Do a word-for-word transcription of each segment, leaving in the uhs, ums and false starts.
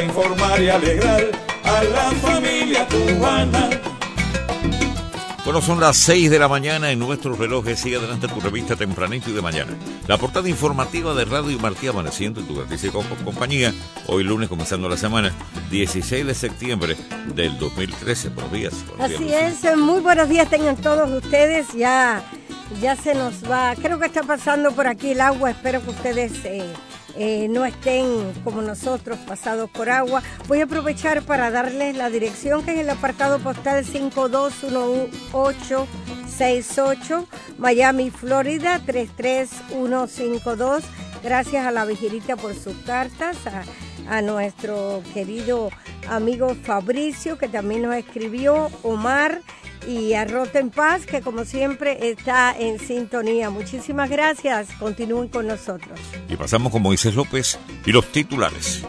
para informar y alegrar a la familia cubana. Bueno, son las seis de la mañana en nuestros relojes. Sigue adelante tu revista Tempranito y de Mañana. La portada informativa de Radio Martí amaneciendo en tu gratísima compañía. Hoy lunes, comenzando la semana, dieciséis de septiembre del dos mil trece. Buenos días. Buenos Así días, es, muy buenos días tengan todos ustedes. Ya, ya se nos va, creo que está pasando por aquí el agua. Espero que ustedes eh, eh, no estén como nosotros, pasados por agua. Voy a aprovechar para darles la dirección, que es el apartado postal cinco dos uno ocho seis ocho, Miami, Florida, tres tres uno cinco dos. Gracias a la Vigilita por sus cartas, a, a nuestro querido amigo Fabricio, que también nos escribió, Omar, y a Roten Paz, que como siempre está en sintonía. Muchísimas gracias, continúen con nosotros. Y pasamos con Moisés López y los titulares.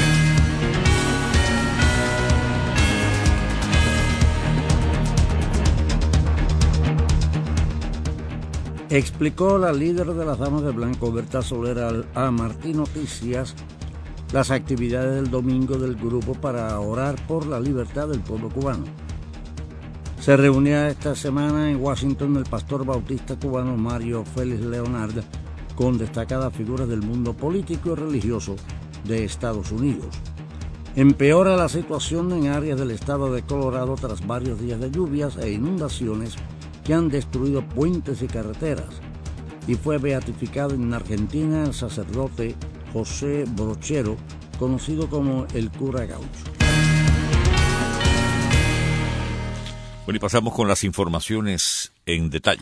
Explicó la líder de las Damas de Blanco, Berta Soler, a Martí Noticias las actividades del domingo del grupo para orar por la libertad del pueblo cubano. Se reunía esta semana en Washington el pastor bautista cubano Mario Félix Leonard con destacadas figuras del mundo político y religioso de Estados Unidos. Empeora la situación en áreas del estado de Colorado tras varios días de lluvias e inundaciones que han destruido puentes y carreteras, y fue beatificado en Argentina el sacerdote José Brochero, conocido como el cura Gaucho. Bueno, y pasamos con las informaciones en detalle.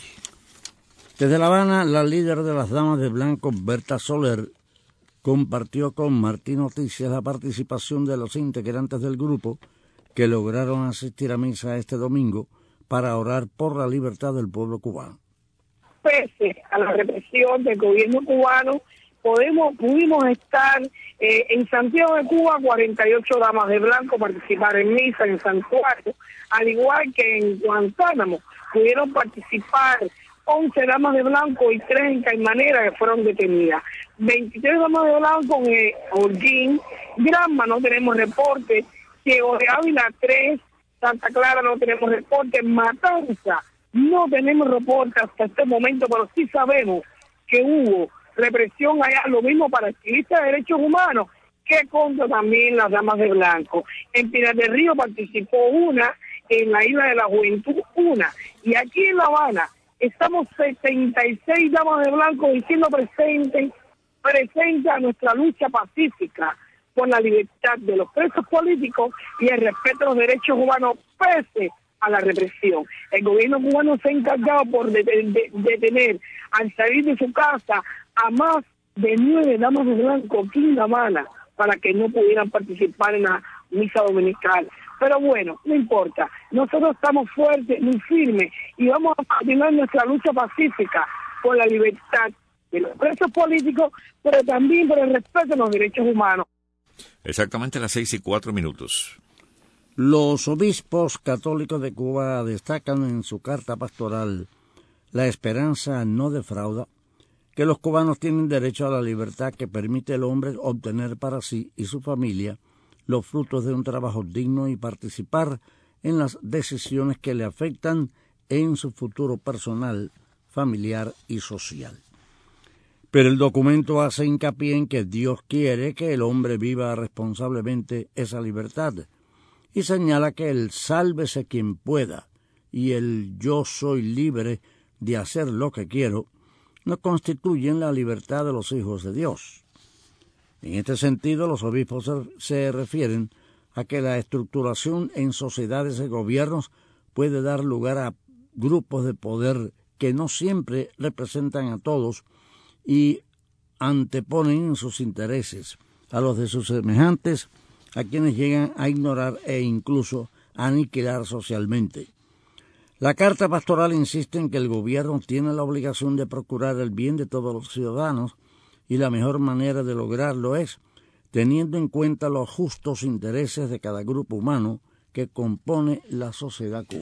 Desde La Habana, la líder de las Damas de Blanco, Berta Soler, compartió con Martí Noticias la participación de los integrantes del grupo que lograron asistir a misa este domingo para orar por la libertad del pueblo cubano. Pese a la represión del gobierno cubano, podemos, pudimos estar eh, en Santiago de Cuba, cuarenta y ocho damas de blanco participar en misa en Santuario, al igual que en Guantánamo pudieron participar once damas de blanco y tres en Caimanera que fueron detenidas. veintitrés damas de blanco en eh, Holguín, Granma no tenemos reporte, Ciego de Ávila tres, Santa Clara no tenemos reporte, Matanza no tenemos reporte hasta este momento, pero sí sabemos que hubo represión allá, lo mismo para activistas de derechos humanos, que contra también las damas de blanco. En Pinar del Río participó una, en la Isla de la Juventud una, y aquí en La Habana estamos setenta y seis damas de blanco diciendo presente, presente a nuestra lucha pacífica por la libertad de los presos políticos y el respeto a los derechos humanos pese a la represión. El gobierno cubano se ha encargado por detener, de, de detener al salir de su casa a más de nueve damas de blanco aquí en La Habana para que no pudieran participar en la misa dominical. Pero bueno, no importa, nosotros estamos fuertes, muy firmes y vamos a continuar nuestra lucha pacífica por la libertad de los presos políticos, pero también por el respeto a los derechos humanos. Exactamente a las seis y cuatro minutos. Los obispos católicos de Cuba destacan en su carta pastoral: la esperanza no defrauda, que los cubanos tienen derecho a la libertad que permite al hombre obtener para sí y su familia los frutos de un trabajo digno y participar en las decisiones que le afectan en su futuro personal, familiar y social. Pero el documento hace hincapié en que Dios quiere que el hombre viva responsablemente esa libertad y señala que el sálvese quien pueda y el yo soy libre de hacer lo que quiero no constituyen la libertad de los hijos de Dios. En este sentido, los obispos se refieren a que la estructuración en sociedades y gobiernos puede dar lugar a grupos de poder que no siempre representan a todos y anteponen sus intereses a los de sus semejantes, a quienes llegan a ignorar e incluso a aniquilar socialmente. La carta pastoral insiste en que el gobierno tiene la obligación de procurar el bien de todos los ciudadanos y la mejor manera de lograrlo es teniendo en cuenta los justos intereses de cada grupo humano que compone la sociedad cubana.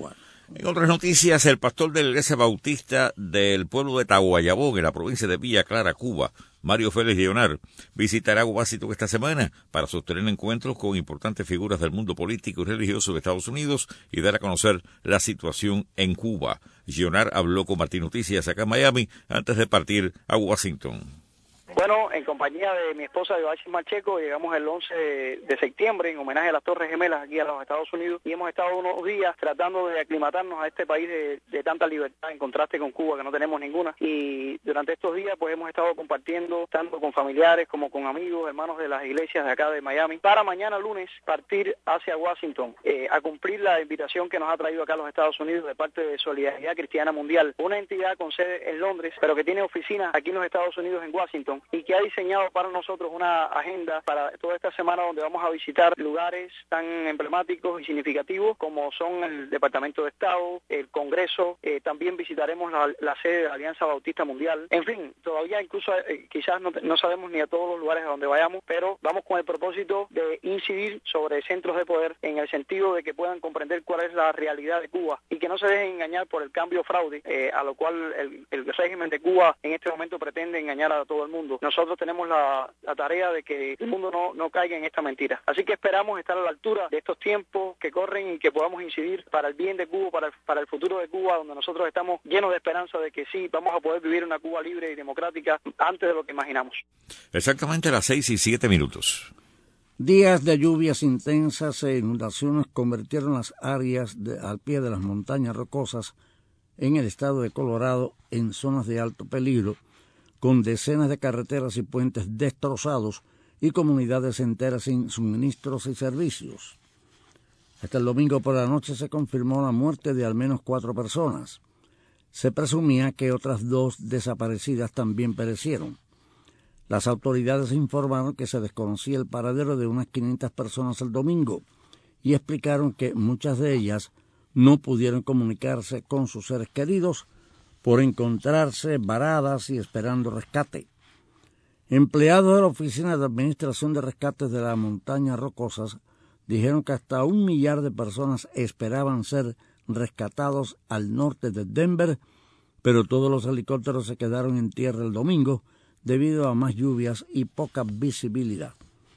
En otras noticias, el pastor de la Iglesia Bautista del pueblo de Tahuayabón, en la provincia de Villa Clara, Cuba, Mario Félix Leonar, visitará Washington esta semana para sostener encuentros con importantes figuras del mundo político y religioso de Estados Unidos y dar a conocer la situación en Cuba. Leonar habló con Martín Noticias acá en Miami antes de partir a Washington. Bueno, en compañía de mi esposa Yoachi Macheco, llegamos el once de septiembre en homenaje a las Torres Gemelas aquí a los Estados Unidos y hemos estado unos días tratando de aclimatarnos a este país de, de tanta libertad en contraste con Cuba, que no tenemos ninguna. Y durante estos días pues hemos estado compartiendo tanto con familiares como con amigos, hermanos de las iglesias de acá de Miami, para mañana lunes partir hacia Washington eh, a cumplir la invitación que nos ha traído acá a los Estados Unidos de parte de Solidaridad Cristiana Mundial, una entidad con sede en Londres, pero que tiene oficinas aquí en los Estados Unidos en Washington, y que ha diseñado para nosotros una agenda para toda esta semana donde vamos a visitar lugares tan emblemáticos y significativos como son el Departamento de Estado, el Congreso, eh, también visitaremos la, la sede de la Alianza Bautista Mundial. En fin, todavía incluso eh, quizás no, no sabemos ni a todos los lugares a donde vayamos, pero vamos con el propósito de incidir sobre centros de poder en el sentido de que puedan comprender cuál es la realidad de Cuba y que no se dejen engañar por el cambio fraude, eh, a lo cual el, el régimen de Cuba en este momento pretende engañar a todo el mundo. Nosotros tenemos la, la tarea de que el mundo no, no caiga en esta mentira. Así que esperamos estar a la altura de estos tiempos que corren y que podamos incidir para el bien de Cuba, para el, para el futuro de Cuba, donde nosotros estamos llenos de esperanza de que sí, vamos a poder vivir una Cuba libre y democrática antes de lo que imaginamos. Exactamente a las seis y siete minutos. Días de lluvias intensas e inundaciones convirtieron las áreas de, al pie de las montañas rocosas en el estado de Colorado en zonas de alto peligro, con decenas de carreteras y puentes destrozados y comunidades enteras sin suministros y servicios. Hasta el domingo por la noche se confirmó la muerte de al menos cuatro personas. Se presumía que otras dos desaparecidas también perecieron. Las autoridades informaron que se desconocía el paradero de unas quinientas personas el domingo y explicaron que muchas de ellas no pudieron comunicarse con sus seres queridos por encontrarse varadas y esperando rescate. Empleados de la Oficina de Administración de Rescates de las Montañas Rocosas dijeron que hasta un millar de personas esperaban ser rescatados al norte de Denver, pero todos los helicópteros se quedaron en tierra el domingo debido a más lluvias y poca visibilidad.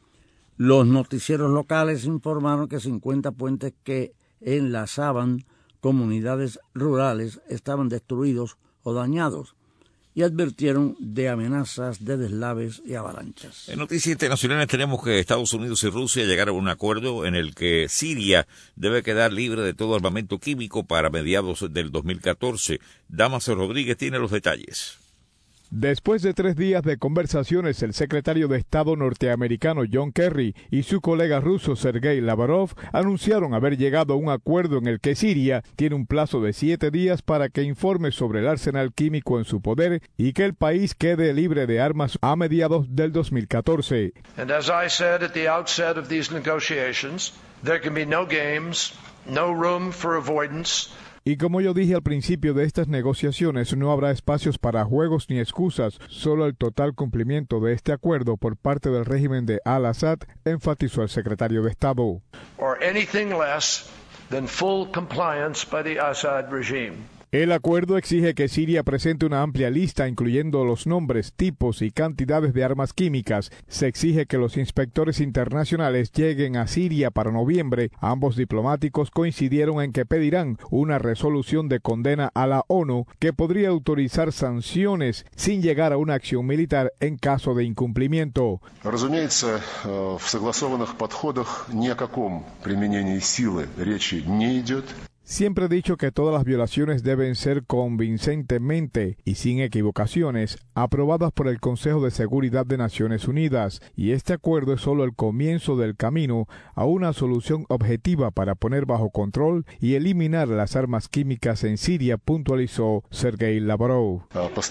Los noticieros locales informaron que cincuenta puentes que enlazaban comunidades rurales estaban destruidos o dañados y advirtieron de amenazas de deslaves y avalanchas. En noticias internacionales tenemos que Estados Unidos y Rusia llegaron a un acuerdo en el que Siria debe quedar libre de todo armamento químico para mediados del dos mil catorce. Damaso Rodríguez tiene los detalles. Después de tres días de conversaciones, el secretario de Estado norteamericano John Kerry y su colega ruso Sergei Lavrov anunciaron haber llegado a un acuerdo en el que Siria tiene un plazo de siete días para que informe sobre el arsenal químico en su poder y que el país quede libre de armas a mediados del dos mil catorce. And as I said at the outset of these negotiations, there can be no games, no room for avoidance. Y como yo dije al principio de estas negociaciones, no habrá espacios para juegos ni excusas, solo el total cumplimiento de este acuerdo por parte del régimen de Al-Assad, enfatizó el secretario de Estado. Or anything less than full compliance by the Assad regime. El acuerdo exige que Siria presente una amplia lista incluyendo los nombres, tipos y cantidades de armas químicas. Se exige que los inspectores internacionales lleguen a Siria para noviembre. Ambos diplomáticos coincidieron en que pedirán una resolución de condena a la ONU que podría autorizar sanciones sin llegar a una acción militar en caso de incumplimiento. Разумеется, в согласованных подходах ни о каком применении силы речи не идет. Siempre he dicho que todas las violaciones deben ser convincentemente y sin equivocaciones aprobadas por el Consejo de Seguridad de Naciones Unidas, y este acuerdo es solo el comienzo del camino a una solución objetiva para poner bajo control y eliminar las armas químicas en Siria, puntualizó Sergei Lavrov.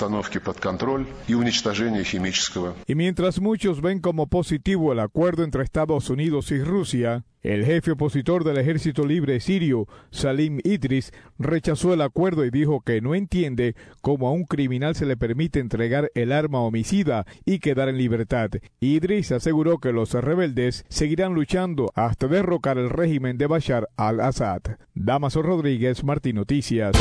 Y mientras muchos ven como positivo el acuerdo entre Estados Unidos y Rusia, el jefe opositor del Ejército Libre Sirio, Salih Salim Idris rechazó el acuerdo y dijo que no entiende cómo a un criminal se le permite entregar el arma homicida y quedar en libertad. Idris aseguró que los rebeldes seguirán luchando hasta derrocar el régimen de Bashar al-Assad. Damaso Rodríguez, Martín Noticias.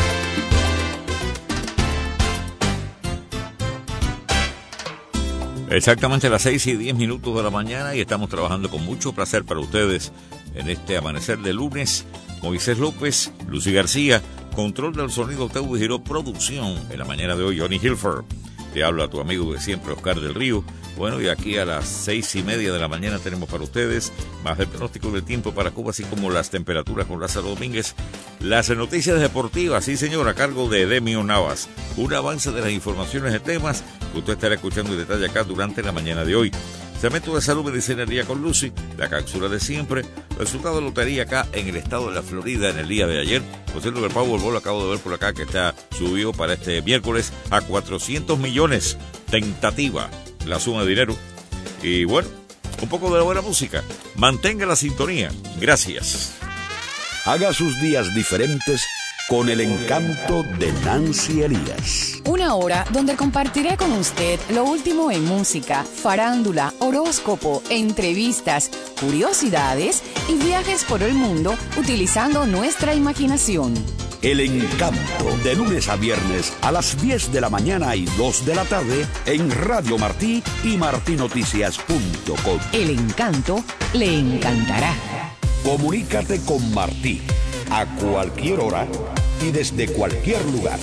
Exactamente a las seis y diez minutos de la mañana y estamos trabajando con mucho placer para ustedes en este amanecer de lunes. Moisés López, Lucy García, control del sonido Teu Giró, producción en la mañana de hoy, Johnny Hilfer. Te habla tu amigo de siempre, Oscar del Río. Bueno, y aquí a las seis y media de la mañana tenemos para ustedes más el pronóstico del tiempo para Cuba, así como las temperaturas con Lázaro Domínguez. Las noticias deportivas, sí señor, a cargo de Edemio Navas. Un avance de las informaciones de temas que usted estará escuchando en detalle acá durante la mañana de hoy. Cemento de Salud, Medicinería con Lucy, la cápsula de siempre, resultado de lotería acá en el estado de la Florida en el día de ayer. Por cierto, el Powerball lo acabo de ver por acá que está subido para este miércoles a cuatrocientos millones, tentativa la suma de dinero. Y bueno, un poco de buena música. Mantenga la sintonía. Gracias. Haga sus días diferentes con el encanto de Nancy Elías. Una hora donde compartiré con usted lo último en música, farándula, horóscopo, entrevistas, curiosidades y viajes por el mundo utilizando nuestra imaginación. El encanto, de lunes a viernes a las diez de la mañana y dos de la tarde en Radio Martí y martí noticias punto com. El encanto le encantará. Comunícate con Martí a cualquier hora y desde cualquier lugar.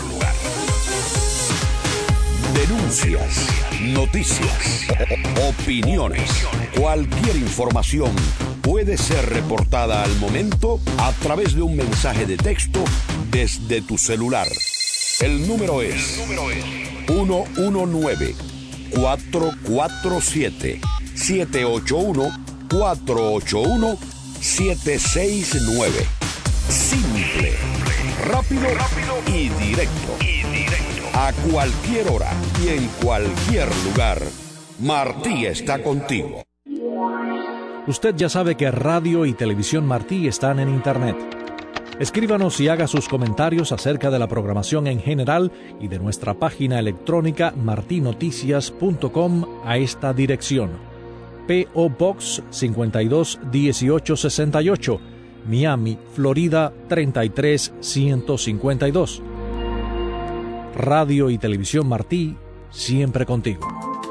Denuncias, noticias, opiniones, cualquier información puede ser reportada al momento a través de un mensaje de texto desde tu celular. El número es uno uno nueve, cuatro cuatro siete, siete ocho uno, cuatro ocho uno, siete seis nueve. Simple, rápido, rápido y directo. Y directo. A cualquier hora y en cualquier lugar, Martí está contigo. Usted ya sabe que Radio y Televisión Martí están en Internet. Escríbanos y haga sus comentarios acerca de la programación en general y de nuestra página electrónica martí noticias punto com a esta dirección. P O Box cincuenta y dos dieciocho sesenta y ocho, Miami, Florida treinta y tres ciento cincuenta y dos. Radio y Televisión Martí, siempre contigo.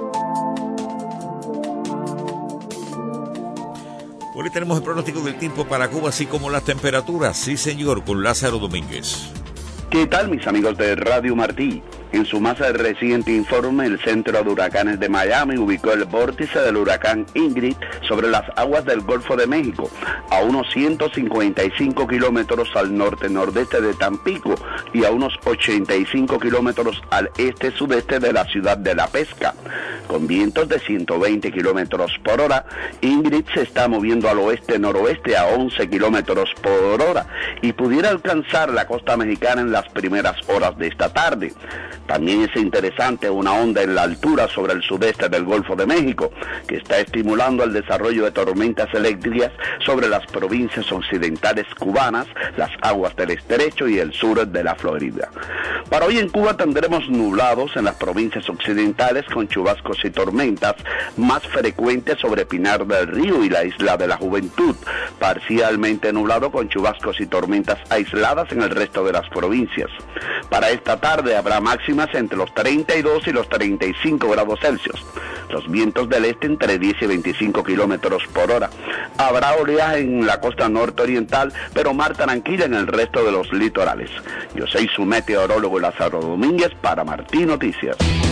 Hoy tenemos el pronóstico del tiempo para Cuba, así como las temperaturas. Sí, señor, con Lázaro Domínguez. ¿Qué tal, mis amigos de Radio Martí? En su más reciente informe, el Centro de Huracanes de Miami ubicó el vórtice del huracán Ingrid sobre las aguas del Golfo de México, a unos ciento cincuenta y cinco kilómetros al norte-nordeste de Tampico y a unos ochenta y cinco kilómetros al este-sudeste de la ciudad de La Pesca. Con vientos de ciento veinte kilómetros por hora, Ingrid se está moviendo al oeste-noroeste a once kilómetros por hora y pudiera alcanzar la costa mexicana en las primeras horas de esta tarde. También es interesante una onda en la altura sobre el sudeste del Golfo de México, que está estimulando el desarrollo de tormentas eléctricas sobre las provincias occidentales cubanas, las aguas del estrecho y el sur de la Florida. Para hoy en Cuba tendremos nublados en las provincias occidentales con chubascos y tormentas más frecuentes sobre Pinar del Río y la Isla de la Juventud, parcialmente nublado con chubascos y tormentas aisladas en el resto de las provincias. Para esta tarde habrá máximas entre los treinta y dos y los treinta y cinco grados Celsius. Los vientos del este entre diez y veinticinco kilómetros por hora. Habrá oleaje en la costa norte-oriental, pero mar tranquila en el resto de los litorales. Yo soy su meteorólogo Lázaro Domínguez para Martí Noticias.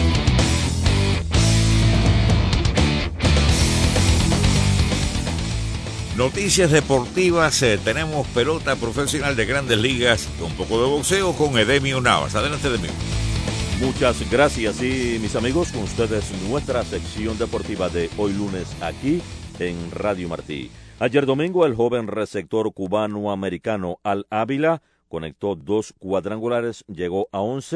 Noticias deportivas, eh, tenemos pelota profesional de Grandes Ligas, un poco de boxeo con Edemio Navas. Adelante, Edemio. Muchas gracias y mis amigos, con ustedes nuestra sección deportiva de hoy lunes aquí en Radio Martí. Ayer domingo el joven receptor cubano-americano Al Ávila conectó dos cuadrangulares, llegó a once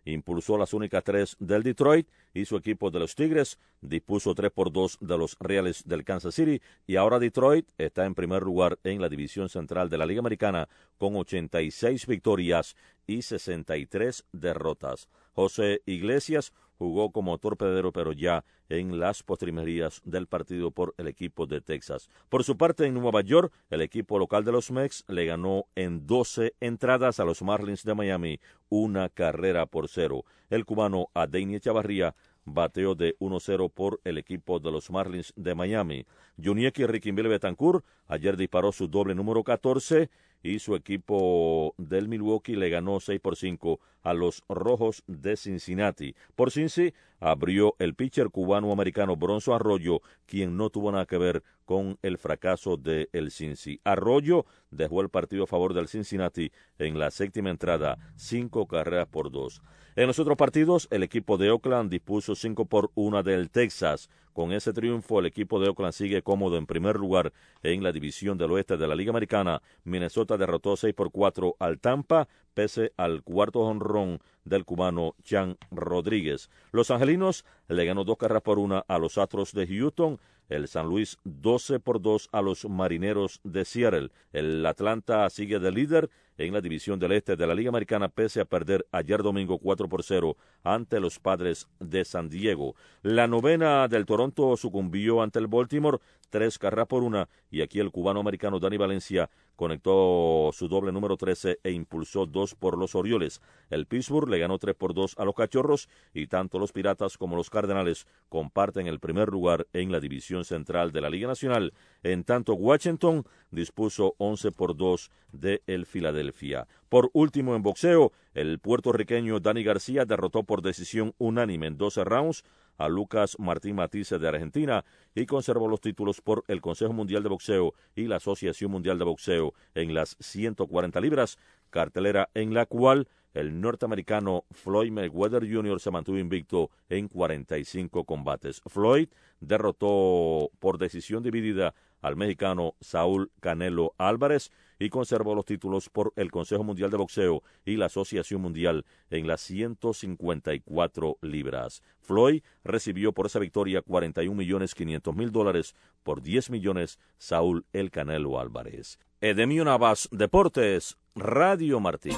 impulsó las únicas tres del Detroit y su equipo de los Tigres dispuso tres por dos de los Reales del Kansas City y ahora Detroit está en primer lugar en la división central de la Liga Americana con ochenta y seis victorias y sesenta y tres derrotas. José Iglesias jugó como torpedero, pero ya en las postrimerías del partido por el equipo de Texas. Por su parte, en Nueva York, el equipo local de los Mets le ganó en doce entradas a los Marlins de Miami, una carrera por cero. El cubano Adeiny Chavarría bateó de uno cero por el equipo de los Marlins de Miami. Junieki Riquinville Betancourt ayer disparó su doble número catorce y su equipo del Milwaukee le ganó seis por cinco a los Rojos de Cincinnati. Por Cincy abrió el pitcher cubano-americano Bronzo Arroyo, quien no tuvo nada que ver con el fracaso de el Cincy. Arroyo dejó el partido a favor del Cincinnati en la séptima entrada, cinco carreras por dos. En los otros partidos, el equipo de Oakland dispuso cinco por uno del Texas. Con ese triunfo, el equipo de Oakland sigue cómodo en primer lugar en la división del oeste de la Liga Americana. Minnesota derrotó seis por cuatro al Tampa, pese al cuarto jonrón del cubano Chan Rodríguez. Los angelinos le ganó dos carreras por una a los Astros de Houston. El San Luis doce por dos a los Marineros de Seattle. El Atlanta sigue de líder en la división del este de la Liga Americana pese a perder ayer domingo cuatro por cero ante los Padres de San Diego. La novena del Toronto sucumbió ante el Baltimore tres carreras por una y aquí el cubano-americano Dani Valencia conectó su doble número trece e impulsó dos por los Orioles. El Pittsburgh le ganó tres por dos a los Cachorros y tanto los Piratas como los Cardenales comparten el primer lugar en la división central de la Liga Nacional. En tanto, Washington dispuso once por dos de el Filadelfia. Por último, en boxeo, el puertorriqueño Dani García derrotó por decisión unánime en doce rounds a Lucas Martín Matisse de Argentina y conservó los títulos por el Consejo Mundial de Boxeo y la Asociación Mundial de Boxeo en las ciento cuarenta libras, cartelera en la cual el norteamericano Floyd Mayweather junior se mantuvo invicto en cuarenta y cinco combates. Floyd derrotó por decisión dividida al mexicano Saúl Canelo Álvarez y conservó los títulos por el Consejo Mundial de Boxeo y la Asociación Mundial en las ciento cincuenta y cuatro libras. Floyd recibió por esa victoria cuarenta y un millones quinientos mil dólares, por diez millones Saúl El Canelo Álvarez. Edemio Navas, Deportes, Radio Martí.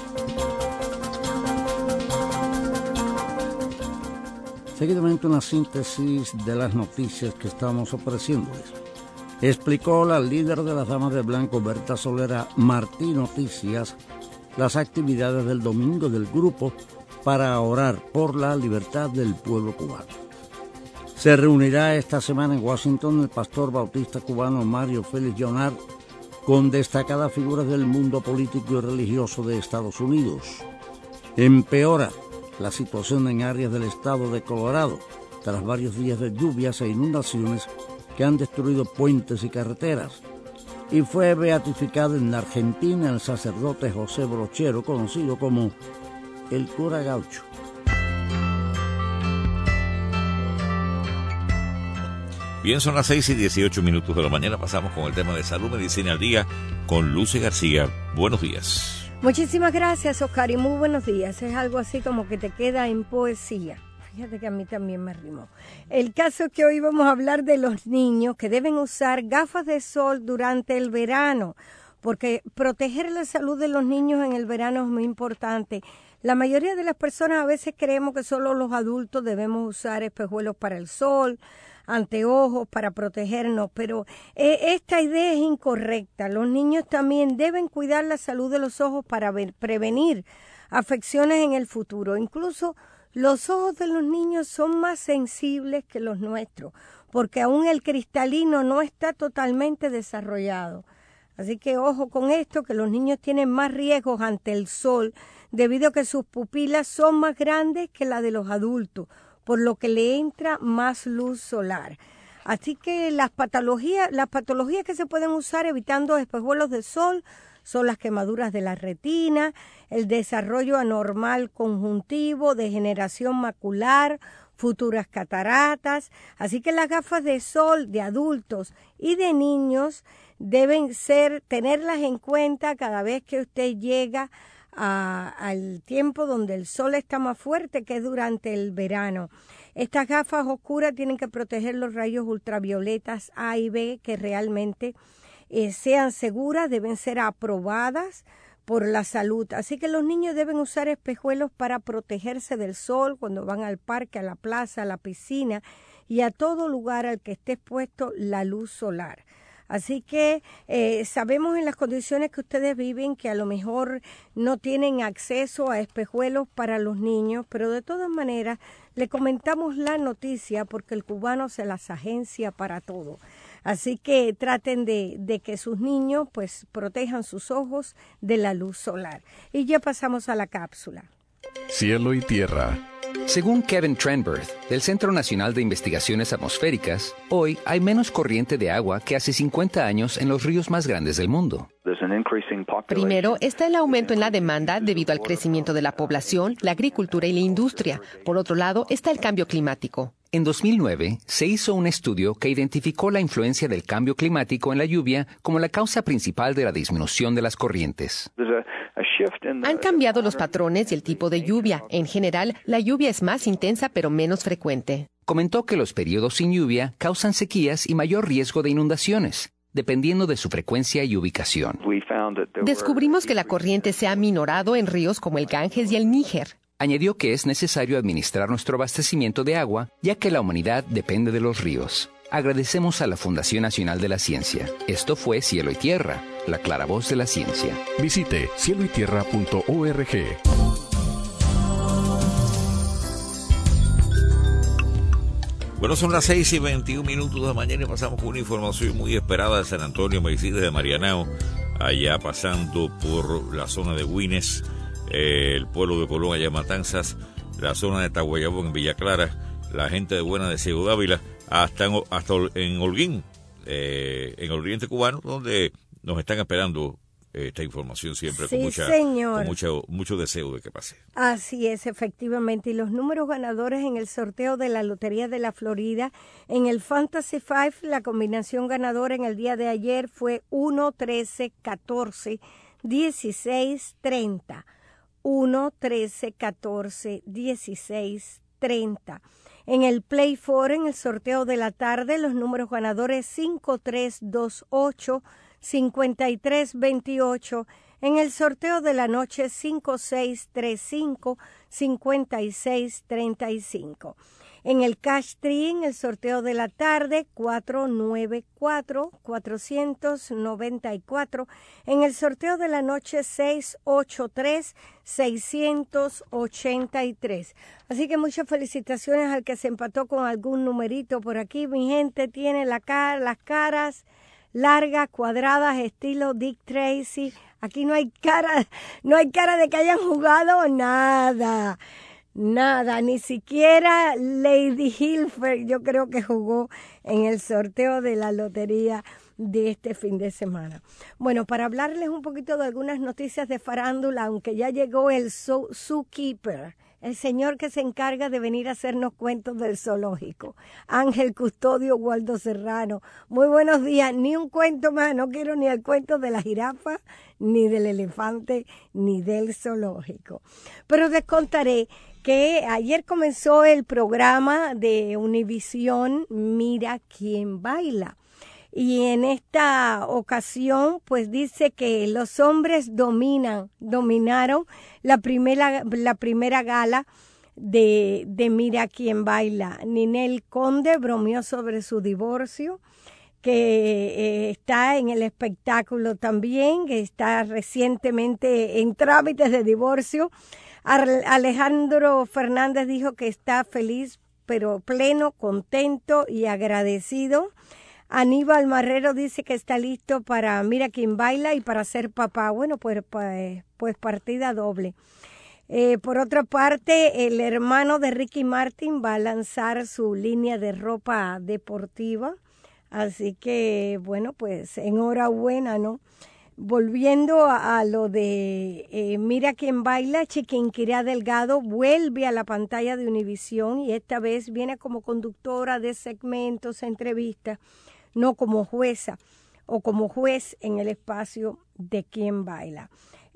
Seguidamente una síntesis de las noticias que estamos ofreciéndoles. Explicó la líder de las Damas de Blanco, Berta Solera Martí Noticias, las actividades del domingo del grupo para orar por la libertad del pueblo cubano. Se reunirá esta semana en Washington el pastor bautista cubano Mario Félix Jonard con destacadas figuras del mundo político y religioso de Estados Unidos. Empeora la situación en áreas del estado de Colorado tras varios días de lluvias e inundaciones que han destruido puentes y carreteras. Y fue beatificado en la Argentina el sacerdote José Brochero, conocido como el cura gaucho. Bien, son las seis y dieciocho minutos de la mañana. Pasamos con el tema de salud, medicina al día con Lucy García. Buenos días. Muchísimas gracias, Oscar, y muy buenos días. Es algo así como que te queda en poesía. Fíjate que a mí también me rimó. El caso es que hoy vamos a hablar de los niños que deben usar gafas de sol durante el verano, porque proteger la salud de los niños en el verano es muy importante. La mayoría de las personas a veces creemos que solo los adultos debemos usar espejuelos para el sol, anteojos para protegernos, pero eh, esta idea es incorrecta. Los niños también deben cuidar la salud de los ojos para ver, prevenir afecciones en el futuro. Incluso los ojos de los niños son más sensibles que los nuestros, porque aún el cristalino no está totalmente desarrollado. Así que ojo con esto, que los niños tienen más riesgos ante el sol, debido a que sus pupilas son más grandes que las de los adultos, por lo que le entra más luz solar. Así que las patologías, las patologías que se pueden usar evitando espejuelos de sol son las quemaduras de la retina, el desarrollo anormal conjuntivo, degeneración macular, futuras cataratas. Así que las gafas de sol de adultos y de niños deben ser, tenerlas en cuenta cada vez que usted llega a, al tiempo donde el sol está más fuerte, que es durante el verano. Estas gafas oscuras tienen que proteger los rayos ultravioletas A y B, que realmente eh, sean seguras, deben ser aprobadas por la salud. Así que los niños deben usar espejuelos para protegerse del sol cuando van al parque, a la plaza, a la piscina y a todo lugar al que esté expuesto la luz solar. Así que eh, sabemos en las condiciones que ustedes viven que a lo mejor no tienen acceso a espejuelos para los niños, pero de todas maneras le comentamos la noticia porque el cubano se las agencia para todo. Así que traten de, de que sus niños pues protejan sus ojos de la luz solar. Y ya pasamos a la cápsula. Cielo y tierra. Según Kevin Trenberth, del Centro Nacional de Investigaciones Atmosféricas, hoy hay menos corriente de agua que hace cincuenta años en los ríos más grandes del mundo. Primero, está el aumento en la demanda debido al crecimiento de la población, la agricultura y la industria. Por otro lado, está el cambio climático. En dos mil nueve, se hizo un estudio que identificó la influencia del cambio climático en la lluvia como la causa principal de la disminución de las corrientes. Han cambiado los patrones y el tipo de lluvia. En general, la lluvia es más intensa pero menos frecuente. Comentó que los periodos sin lluvia causan sequías y mayor riesgo de inundaciones, dependiendo de su frecuencia y ubicación. Descubrimos que la corriente se ha minorado en ríos como el Ganges y el Níger. Añadió que es necesario administrar nuestro abastecimiento de agua, ya que la humanidad depende de los ríos. Agradecemos a la Fundación Nacional de la Ciencia. Esto fue Cielo y Tierra, la clara voz de la ciencia. Visite cielo y tierra punto org. Bueno, son las seis y veintiún minutos de la mañana y pasamos con una información muy esperada de San Antonio, Maicides de Marianao, allá pasando por la zona de Güines, eh, el pueblo de Colón, allá Matanzas, la zona de Tahuayabón en Villa Clara, la gente de Buena de Ciego Dávila, hasta en, hasta en Holguín, eh, en el oriente cubano, donde nos están esperando esta información siempre sí, con, mucha, señor. con mucho, mucho deseo de que pase. Así es, efectivamente. Y los números ganadores en el sorteo de la Lotería de la Florida, en el Fantasy Five, la combinación ganadora en el día de ayer fue uno, trece, catorce, dieciséis, treinta. uno, trece, catorce, dieciséis, treinta. En el Play Four, en el sorteo de la tarde, los números ganadores cinco, tres, dos, ocho, cincuenta y tres, veintiocho. En el sorteo de la noche cinco, seis, tres, cinco, cincuenta y seis, treinta y cinco. En el Cash Tree, en el sorteo de la tarde, cuatro, nueve, cuatro, cuatrocientos noventa y cuatro. En el sorteo de la noche, seis, ocho, tres, seiscientos ochenta y tres. Así que muchas felicitaciones al que se empató con algún numerito por aquí. Mi gente tiene la cara, las caras largas, cuadradas, estilo Dick Tracy. Aquí no hay cara, no hay cara de que hayan jugado nada. Nada, ni siquiera Lady Hilfer yo creo que jugó en el sorteo de la lotería de este fin de semana. Bueno, para hablarles un poquito de algunas noticias de farándula, aunque ya llegó el zookeeper, el señor que se encarga de venir a hacernos cuentos del zoológico, Ángel Custodio Waldo Serrano. Muy buenos días, ni un cuento más, no quiero ni el cuento de la jirafa, ni del elefante, ni del zoológico. Pero les contaré que ayer comenzó el programa de Univisión Mira Quién Baila. Y en esta ocasión, pues dice que los hombres dominan, dominaron la primera, la primera gala de, de Mira Quién Baila. Ninel Conde bromeó sobre su divorcio, que eh, está en el espectáculo también, que está recientemente en trámites de divorcio. Alejandro Fernández dijo que está feliz, pero pleno, contento y agradecido. Aníbal Marrero dice que está listo para Mira Quién Baila y para ser papá. Bueno, pues, pues, pues partida doble. Eh, por otra parte, el hermano de Ricky Martin va a lanzar su línea de ropa deportiva. Así que, bueno, pues enhorabuena, ¿no? Volviendo a, a lo de eh, Mira Quién Baila, Chiquinquirá Delgado vuelve a la pantalla de Univisión y esta vez viene como conductora de segmentos, entrevistas, no como jueza o como juez en el espacio de Quién Baila.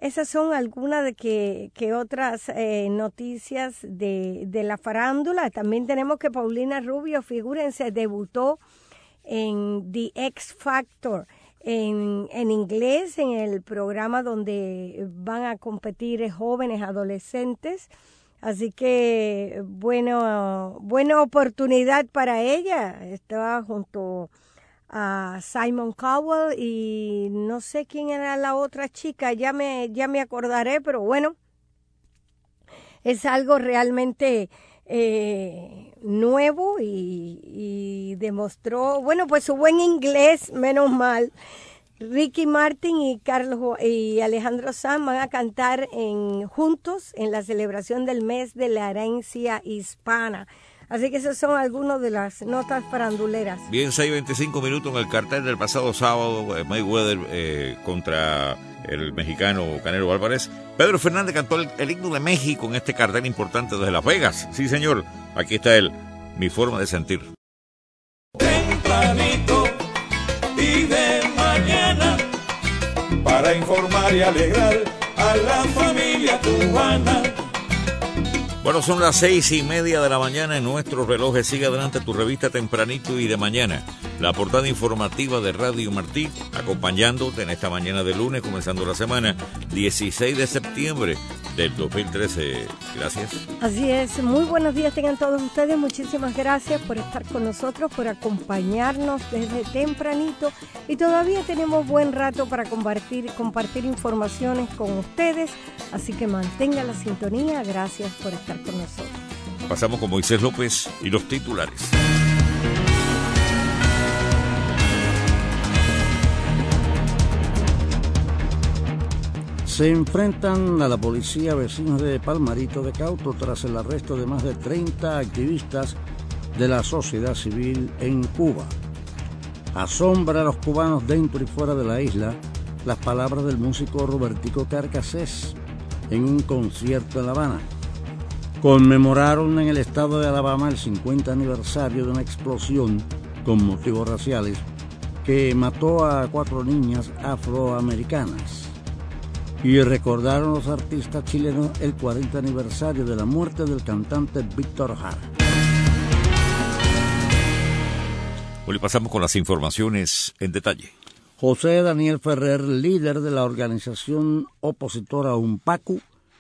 esas son algunas de que, que otras eh, noticias de, de la farándula. También tenemos que Paulina Rubio, figúrense, debutó en The X Factor en, en inglés, en el programa donde van a competir jóvenes adolescentes. Así que, bueno, buena oportunidad para ella. Estaba junto a Simon Cowell y no sé quién era la otra chica, ya me, ya me acordaré, pero bueno, es algo realmente eh, nuevo y, y demostró, bueno, pues su buen inglés, menos mal. Ricky Martin y Carlos y Alejandro Sanz van a cantar en, juntos en la celebración del mes de la herencia hispana. Así que esas son algunas de las notas faranduleras. Bien, seis veinticinco minutos en el cartel del pasado sábado, Mayweather eh, contra el mexicano Canelo Álvarez. Pedro Fernández cantó el, el himno de México en este cartel importante desde Las Vegas. Sí, señor, aquí está él, Mi Forma de Sentir. Tempranito y de mañana, para informar y alegrar a la familia cubana. Bueno, son las seis y media de la mañana en nuestros relojes. Sigue adelante tu revista Tempranito y de Mañana, la portada informativa de Radio Martí, acompañándote en esta mañana de lunes, comenzando la semana, dieciséis de septiembre del dos mil trece. Gracias. Así es. Muy buenos días tengan todos ustedes. Muchísimas gracias por estar con nosotros, por acompañarnos desde tempranito. Y todavía tenemos buen rato para compartir, compartir informaciones con ustedes. Así que mantenga la sintonía. Gracias por estar con nosotros. Pasamos con Moisés López y los titulares. Se enfrentan a la policía vecinos de Palmarito de Cauto tras el arresto de más de treinta activistas de la sociedad civil en Cuba. Asombra a los cubanos dentro y fuera de la isla las palabras del músico Robertico Carcassés en un concierto en La Habana. Conmemoraron en el estado de Alabama el cincuenta aniversario de una explosión con motivos raciales que mató a cuatro niñas afroamericanas. Y recordaron los artistas chilenos el cuarenta aniversario de la muerte del cantante Víctor Jara. Hoy pasamos con las informaciones en detalle. José Daniel Ferrer, líder de la organización opositora UNPACU,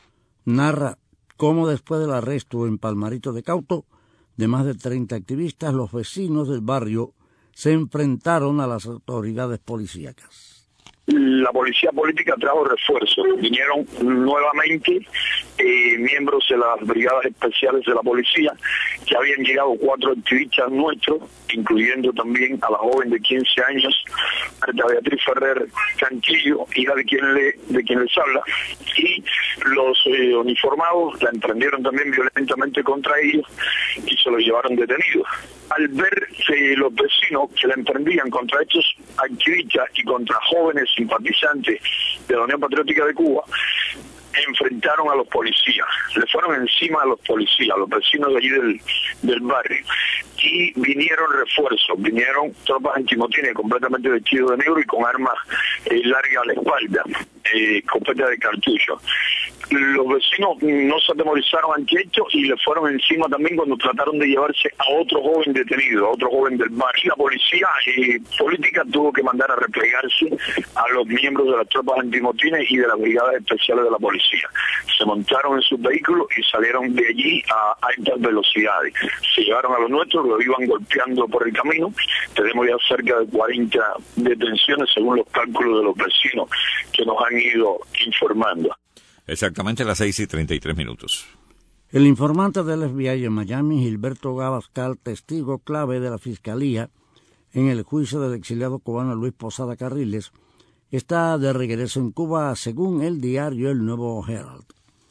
narra cómo después del arresto en Palmarito de Cauto de más de treinta activistas, los vecinos del barrio se enfrentaron a las autoridades policíacas. La policía política trajo refuerzos. Vinieron nuevamente eh, miembros de las brigadas especiales de la policía, que habían llegado cuatro activistas nuestros, incluyendo también a la joven de quince años, Marta Beatriz Ferrer Cantillo, hija de quien, le, de quien les habla, y los eh, uniformados la emprendieron también violentamente contra ellos y se los llevaron detenidos. Al ver que los vecinos que la emprendían contra estos activistas y contra jóvenes simpatizantes de la Unión Patriótica de Cuba, enfrentaron a los policías, le fueron encima a los policías, a los vecinos de allí del, del barrio, y vinieron refuerzos, vinieron tropas antimotines completamente vestidos de negro y con armas eh, largas a la espalda, eh, escopeta de cartucho. Los vecinos no se atemorizaron ante esto y le fueron encima también cuando trataron de llevarse a otro joven detenido, a otro joven del barrio. La policía eh, política tuvo que mandar a replegarse a los miembros de las tropas antimotines y de las brigadas especiales de la policía. Se montaron en sus vehículos y salieron de allí a altas velocidades. Se llevaron a los nuestros, los iban golpeando por el camino. Tenemos ya cerca de cuarenta detenciones según los cálculos de los vecinos que nos han ido informando. Exactamente a las seis y treinta y tres minutos. El informante del F B I en Miami, Gilberto Abascal, testigo clave de la Fiscalía en el juicio del exiliado cubano Luis Posada Carriles, está de regreso en Cuba, según el diario El Nuevo Herald.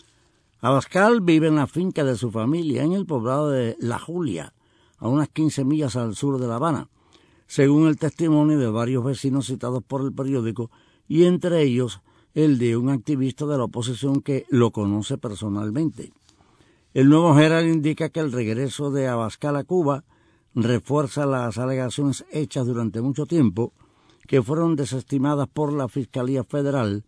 Abascal vive en la finca de su familia en el poblado de La Julia, a unas quince millas al sur de La Habana, según el testimonio de varios vecinos citados por el periódico, y entre ellos el de un activista de la oposición que lo conoce personalmente. El Nuevo Herald indica que el regreso de Abascal a Cuba refuerza las alegaciones hechas durante mucho tiempo, que fueron desestimadas por la Fiscalía Federal,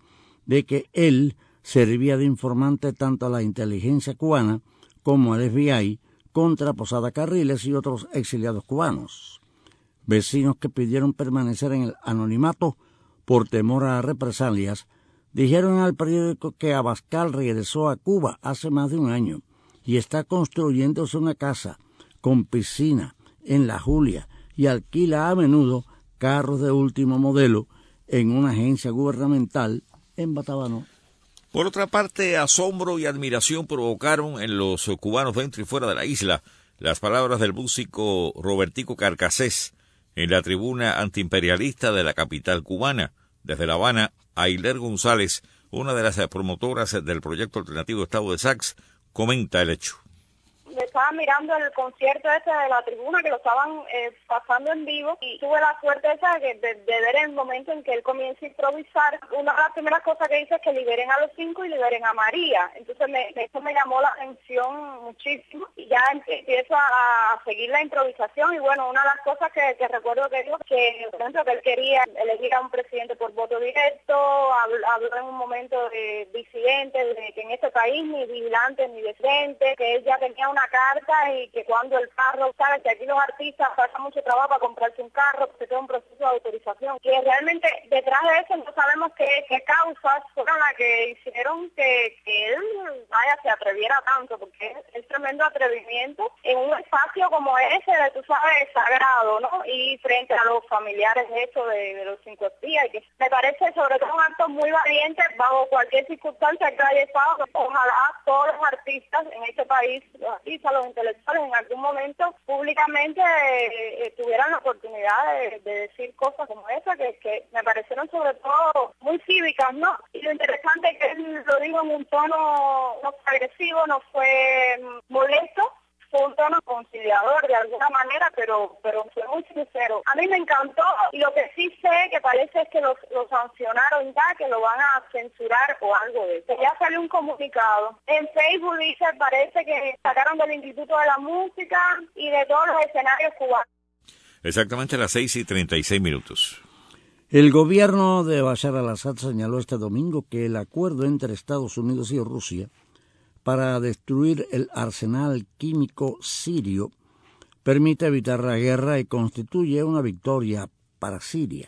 de que él servía de informante tanto a la inteligencia cubana como al F B I contra Posada Carriles y otros exiliados cubanos. Vecinos que pidieron permanecer en el anonimato por temor a represalias dijeron al periódico que Abascal regresó a Cuba hace más de un año y está construyéndose una casa con piscina en La Julia y alquila a menudo carros de último modelo en una agencia gubernamental en Batabano. Por otra parte, asombro y admiración provocaron en los cubanos dentro y fuera de la isla las palabras del músico Robertico Carcassés en la tribuna antiimperialista de la capital cubana. Desde La Habana, Ailer González, una de las promotoras del proyecto alternativo Estado de Sax, comenta el hecho. Estaba mirando el concierto ese de la tribuna que lo estaban eh, pasando en vivo y tuve la suerte esa de, de, de ver el momento en que él comienza a improvisar. Una de las primeras cosas que dice es que liberen a los cinco y liberen a María. Entonces me, eso me llamó la atención muchísimo y ya empiezo a, a seguir la improvisación y bueno, una de las cosas que, que recuerdo que dijo que, por ejemplo, que él quería elegir a un presidente por voto directo, habló, habló en un momento de disidentes, de que en este país ni vigilantes ni de frente, que él ya tenía una carta y que cuando el carro, sabes que aquí los artistas pasan mucho trabajo para comprarse un carro, que se queda un proceso de autorización, que realmente detrás de eso no sabemos qué, qué causas fueron las que hicieron que, que él vaya se atreviera tanto, porque es, es tremendo atrevimiento en un espacio como ese de, tú sabes, sagrado, ¿no? Y frente a los familiares de eso de, de los cinco espías, y que me parece sobre todo un acto muy valiente bajo cualquier circunstancia que haya estado. Ojalá todos los artistas en este país, los artistas, los intelectuales en algún momento públicamente eh, eh, tuvieran la oportunidad de, de decir cosas como esa que, que me parecieron sobre todo muy cívicas, ¿no? Y lo interesante es que él lo dijo en un tono no fue agresivo, no fue molesto, fue un tono conciliador de alguna manera, pero pero fue muy sincero. A mí me encantó y lo que sí sé que parece es que lo, lo sancionaron ya, que lo van a censurar o algo de eso. Ya salió un comunicado. En Facebook dice, parece que sacaron del Instituto de la Música y de todos los escenarios cubanos. Exactamente a las seis y treinta y seis minutos. El gobierno de Bashar al-Assad señaló este domingo que el acuerdo entre Estados Unidos y Rusia para destruir el arsenal químico sirio permite evitar la guerra y constituye una victoria para Siria.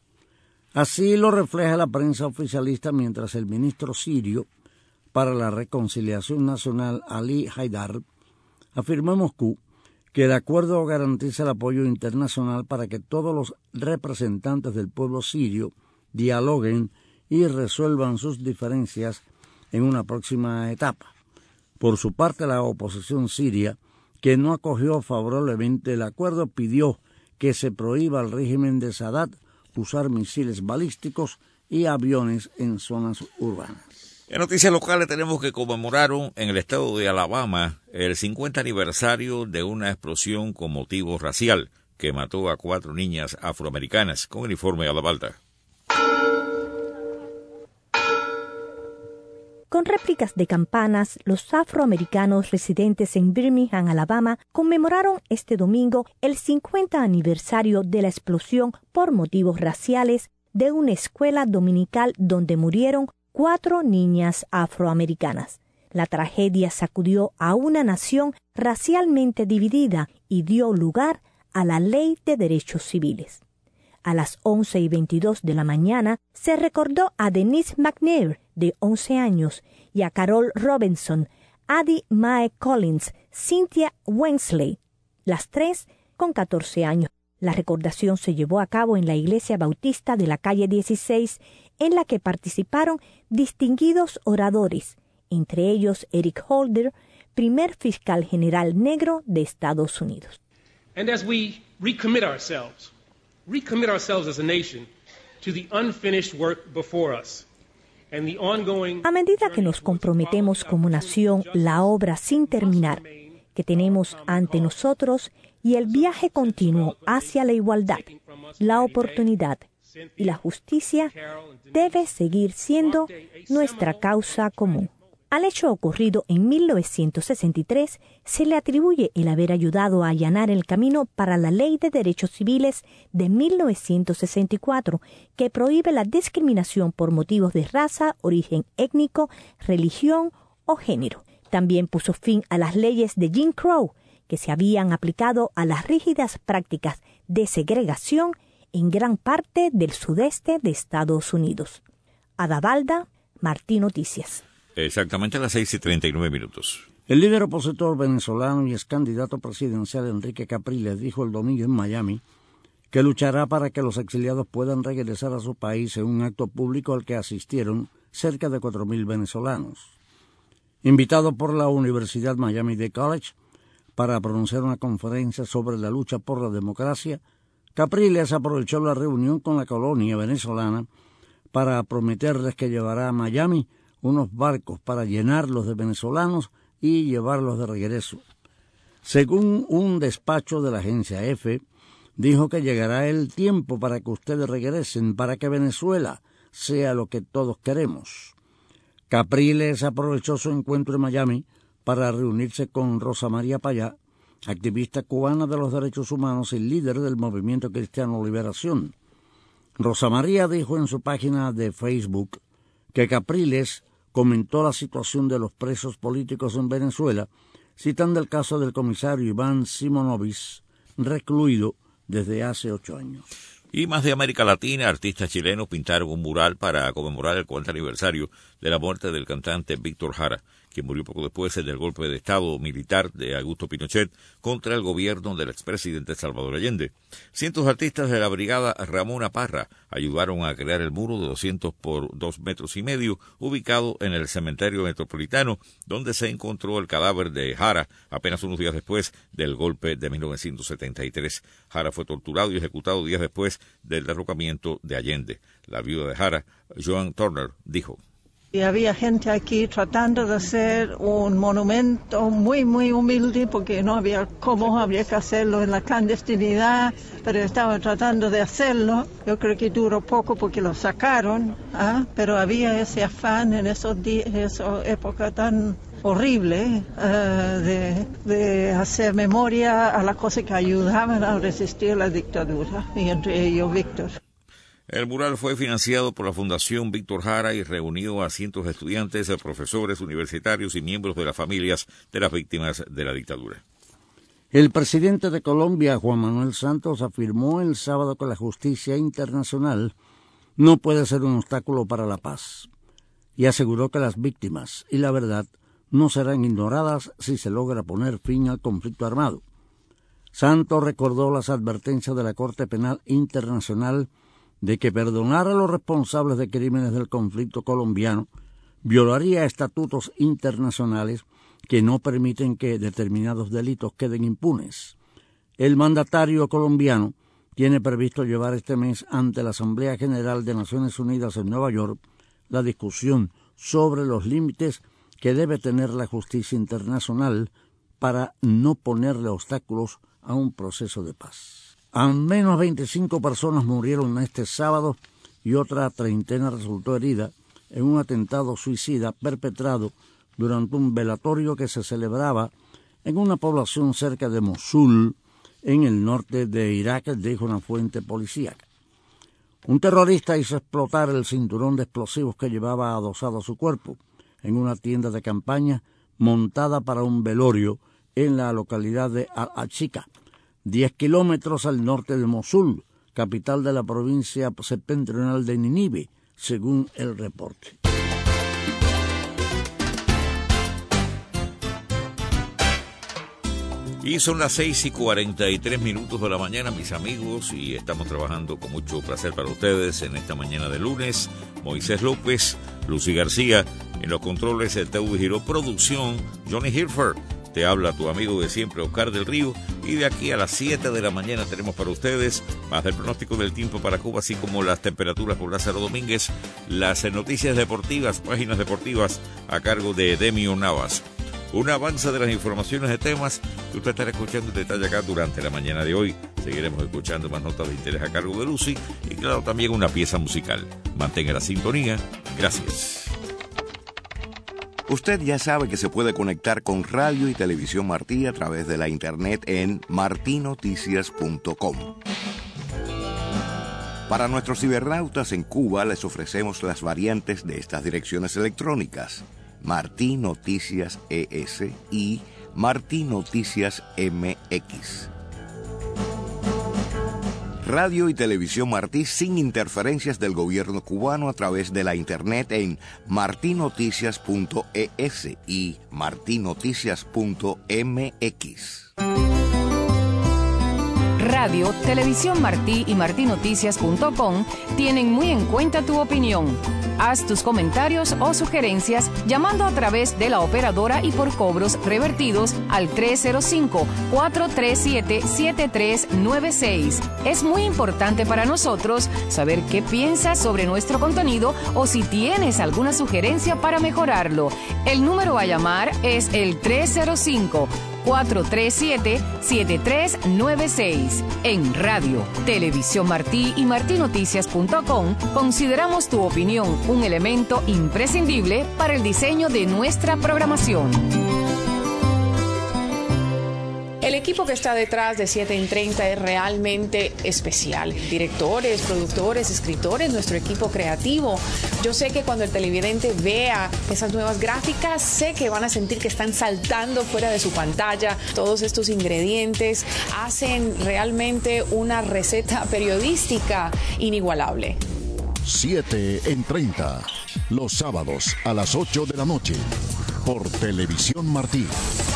Así lo refleja la prensa oficialista mientras el ministro sirio para la Reconciliación Nacional, Ali Haidar, afirmó en Moscú que el acuerdo garantiza el apoyo internacional para que todos los representantes del pueblo sirio dialoguen y resuelvan sus diferencias en una próxima etapa. Por su parte, la oposición siria, que no acogió favorablemente el acuerdo, pidió que se prohíba al régimen de Sadat usar misiles balísticos y aviones en zonas urbanas. En noticias locales tenemos que conmemoraron en el estado de Alabama el cincuenta aniversario de una explosión con motivo racial que mató a cuatro niñas afroamericanas. Con el informe a la Balta. Con réplicas de campanas, los afroamericanos residentes en Birmingham, Alabama, conmemoraron este domingo el cincuenta aniversario de la explosión por motivos raciales de una escuela dominical donde murieron cuatro niñas afroamericanas. La tragedia sacudió a una nación racialmente dividida y dio lugar a la Ley de Derechos Civiles. A las once y veintidós de la mañana se recordó a Denise McNair, de once años, y a Carol Robinson, Addie Mae Collins, Cynthia Wensley, las tres con catorce años. La recordación se llevó a cabo en la Iglesia Bautista de la calle dieciséis, en la que participaron distinguidos oradores, entre ellos Eric Holder, primer fiscal general negro de Estados Unidos. And as we recommit ourselves, recommit ourselves as a nation to the unfinished work before us. A medida que nos comprometemos como nación la obra sin terminar que tenemos ante nosotros y el viaje continuo hacia la igualdad, la oportunidad y la justicia debe seguir siendo nuestra causa común. Al hecho ocurrido en mil novecientos sesenta y tres se le atribuye el haber ayudado a allanar el camino para la Ley de Derechos Civiles de mil novecientos sesenta y cuatro, que prohíbe la discriminación por motivos de raza, origen étnico, religión o género. También puso fin a las leyes de Jim Crow, que se habían aplicado a las rígidas prácticas de segregación en gran parte del sudeste de Estados Unidos. Adavalda, Martí Noticias. Exactamente a las seis y treinta y nueve minutos. El líder opositor venezolano y ex candidato presidencial Enrique Capriles dijo el domingo en Miami que luchará para que los exiliados puedan regresar a su país en un acto público al que asistieron cerca de cuatro mil venezolanos. Invitado por la Universidad Miami-Dade College para pronunciar una conferencia sobre la lucha por la democracia, Capriles aprovechó la reunión con la colonia venezolana para prometerles que llevará a Miami unos barcos para llenarlos de venezolanos y llevarlos de regreso. Según un despacho de la agencia EFE, dijo que llegará el tiempo para que ustedes regresen, para que Venezuela sea lo que todos queremos. Capriles aprovechó su encuentro en Miami para reunirse con Rosa María Payá, activista cubana de los derechos humanos y líder del Movimiento Cristiano Liberación. Rosa María dijo en su página de Facebook que Capriles comentó la situación de los presos políticos en Venezuela, citando el caso del comisario Iván Simonovic, recluido desde hace ocho años. Y más de América Latina, artistas chilenos pintaron un mural para conmemorar el cuarenta aniversario de la muerte del cantante Víctor Jara, quien murió poco después del golpe de Estado militar de Augusto Pinochet contra el gobierno del expresidente Salvador Allende. Cientos de artistas de la brigada Ramona Parra ayudaron a crear el muro de doscientos por dos metros y medio, ubicado en el cementerio metropolitano, donde se encontró el cadáver de Jara apenas unos días después del golpe de mil novecientos setenta y tres. Jara fue torturado y ejecutado días después del derrocamiento de Allende. La viuda de Jara, Joan Turner, dijo: Y había gente aquí tratando de hacer un monumento muy, muy humilde, porque no había cómo, había que hacerlo en la clandestinidad, pero estaban tratando de hacerlo. Yo creo que duró poco porque lo sacaron, ¿ah? Pero había ese afán en esos días, en esa época tan horrible, uh, de, de hacer memoria a las cosas que ayudaban a resistir la dictadura, y entre ellos Víctor. El mural fue financiado por la Fundación Víctor Jara y reunió a cientos de estudiantes, profesores universitarios y miembros de las familias de las víctimas de la dictadura. El presidente de Colombia, Juan Manuel Santos, afirmó el sábado que la justicia internacional no puede ser un obstáculo para la paz y aseguró que las víctimas y la verdad no serán ignoradas si se logra poner fin al conflicto armado. Santos recordó las advertencias de la Corte Penal Internacional de que perdonar a los responsables de crímenes del conflicto colombiano violaría estatutos internacionales que no permiten que determinados delitos queden impunes. El mandatario colombiano tiene previsto llevar este mes ante la Asamblea General de Naciones Unidas en Nueva York la discusión sobre los límites que debe tener la justicia internacional para no ponerle obstáculos a un proceso de paz. Al menos veinticinco personas murieron este sábado y otra treintena resultó herida en un atentado suicida perpetrado durante un velatorio que se celebraba en una población cerca de Mosul, en el norte de Irak, dijo una fuente policíaca. Un terrorista hizo explotar el cinturón de explosivos que llevaba adosado a su cuerpo en una tienda de campaña montada para un velorio en la localidad de Al-Achika, diez kilómetros al norte de Mosul, capital de la provincia septentrional de Nínive, según el reporte. Y son las seis y cuarenta y tres minutos de la mañana, mis amigos, y estamos trabajando con mucho placer para ustedes en esta mañana de lunes. Moisés López, Lucy García, en los controles de T V Giró Producción, Johnny Hilfer. Te habla tu amigo de siempre, Oscar del Río, y de aquí a las siete de la mañana tenemos para ustedes más del pronóstico del tiempo para Cuba, así como las temperaturas por Lázaro Domínguez, las noticias deportivas, páginas deportivas a cargo de Demio Navas. Un avance de las informaciones de temas que usted estará escuchando en detalle acá durante la mañana de hoy. Seguiremos escuchando más notas de interés a cargo de Lucy y claro, también una pieza musical. Mantenga la sintonía. Gracias. Usted ya sabe que se puede conectar con Radio y Televisión Martí a través de la internet en marti noticias punto com. Para nuestros cibernautas en Cuba les ofrecemos las variantes de estas direcciones electrónicas: Martí Noticias E S y Martí Noticias M X. Radio y Televisión Martí sin interferencias del gobierno cubano a través de la internet en marti noticias punto e s y marti noticias punto m x. Radio, Televisión Martí y marti noticias punto com tienen muy en cuenta tu opinión. Haz tus comentarios o sugerencias llamando a través de la operadora y por cobros revertidos al tres cero cinco, cuatro tres siete, siete tres nueve seis. Es muy importante para nosotros saber qué piensas sobre nuestro contenido o si tienes alguna sugerencia para mejorarlo. El número a llamar es el tres cero cinco, cuatro tres siete, siete tres nueve seis. En Radio, Televisión Martí y marti noticias punto com consideramos tu opinión un elemento imprescindible para el diseño de nuestra programación. El equipo que está detrás de siete en treinta es realmente especial. Directores, productores, escritores, nuestro equipo creativo. Yo sé que cuando el televidente vea esas nuevas gráficas, sé que van a sentir que están saltando fuera de su pantalla. Todos estos ingredientes hacen realmente una receta periodística inigualable. siete en treinta, los sábados a las ocho de la noche, por Televisión Martí.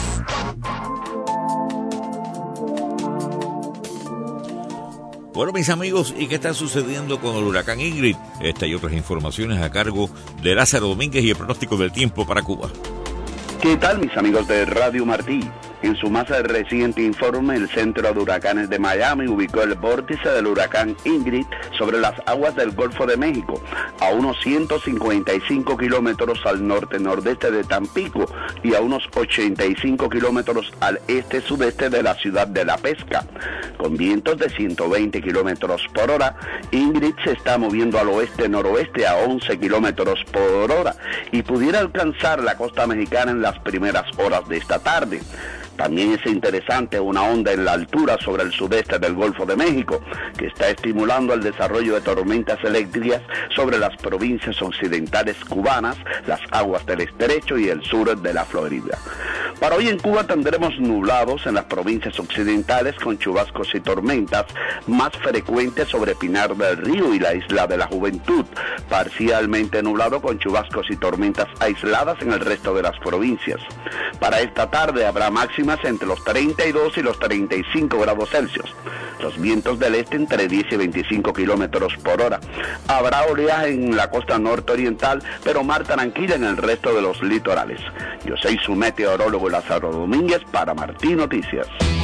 Bueno, mis amigos, ¿y qué está sucediendo con el huracán Ingrid? Esta y otras informaciones a cargo de Lázaro Domínguez y el pronóstico del tiempo para Cuba. ¿Qué tal, mis amigos de Radio Martí? En su más reciente informe, el Centro de Huracanes de Miami ubicó el vórtice del huracán Ingrid sobre las aguas del Golfo de México, a unos ciento cincuenta y cinco kilómetros al norte-nordeste de Tampico y a unos ochenta y cinco kilómetros al este-sudeste de la ciudad de La Pesca. Con vientos de ciento veinte kilómetros por hora, Ingrid se está moviendo al oeste-noroeste a once kilómetros por hora y pudiera alcanzar la costa mexicana en las primeras horas de esta tarde. También es interesante una onda en la altura sobre el sudeste del Golfo de México, que está estimulando el desarrollo de tormentas eléctricas sobre las provincias occidentales cubanas, las aguas del estrecho y el sur de la Florida. Para hoy en Cuba tendremos nublados en las provincias occidentales con chubascos y tormentas más frecuentes sobre Pinar del Río y la Isla de la Juventud, parcialmente nublado con chubascos y tormentas aisladas en el resto de las provincias. Para esta tarde habrá máximas entre los treinta y dos y los treinta y cinco grados Celsius. Los vientos del este entre diez y veinticinco kilómetros por hora. Habrá oleaje en la costa norte-oriental, pero mar tranquila en el resto de los litorales. Yo soy su meteorólogo Lázaro Domínguez para Martí Noticias.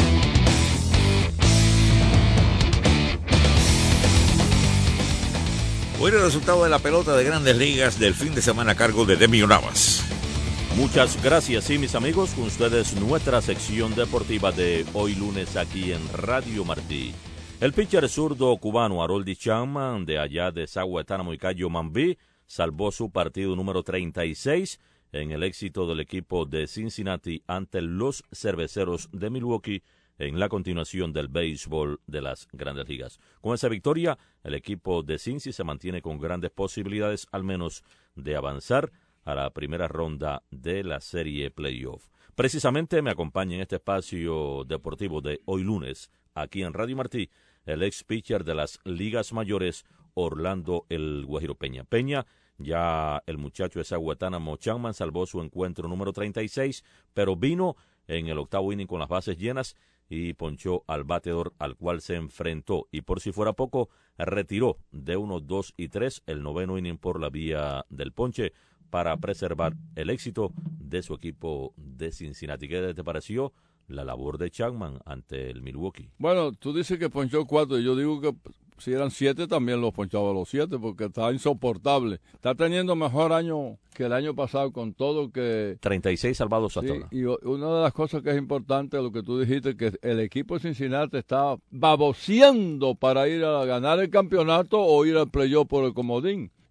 Bueno, el resultado de la pelota de Grandes Ligas del fin de semana a cargo de Demio Navas. Muchas gracias, sí, mis amigos, con ustedes nuestra sección deportiva de hoy lunes aquí en Radio Martí. El pitcher zurdo cubano Harold Chapman, de allá de Zahuetánamo y Cayo Mambí, salvó su partido número treinta y seis en el éxito del equipo de Cincinnati ante los Cerveceros de Milwaukee en la continuación del béisbol de las Grandes Ligas. Con esa victoria, el equipo de Cincy se mantiene con grandes posibilidades, al menos, de avanzar a la primera ronda de la serie playoff. Precisamente me acompaña en este espacio deportivo de hoy lunes, aquí en Radio Martí, el ex pitcher de las ligas mayores, Orlando El Guajiro Peña. Peña, ya el muchacho de Zahuetánamo Chapman salvó su encuentro número treinta y seis, pero vino en el octavo inning con las bases llenas y ponchó al bateador al cual se enfrentó, y por si fuera poco, retiró de uno, dos y tres el noveno inning por la vía del ponche, para preservar el éxito de su equipo de Cincinnati. ¿Qué te pareció la labor de Chapman ante el Milwaukee? Bueno, tú dices que ponchó cuatro, y yo digo que si eran siete también los ponchaba los siete, porque está insoportable. Está teniendo mejor año que el año pasado con todo que... treinta y seis salvados hasta sí, ahora. Y una de las cosas que es importante, lo que tú dijiste, que el equipo de Cincinnati está baboseando para ir a ganar el campeonato o ir al playoff por el comodín.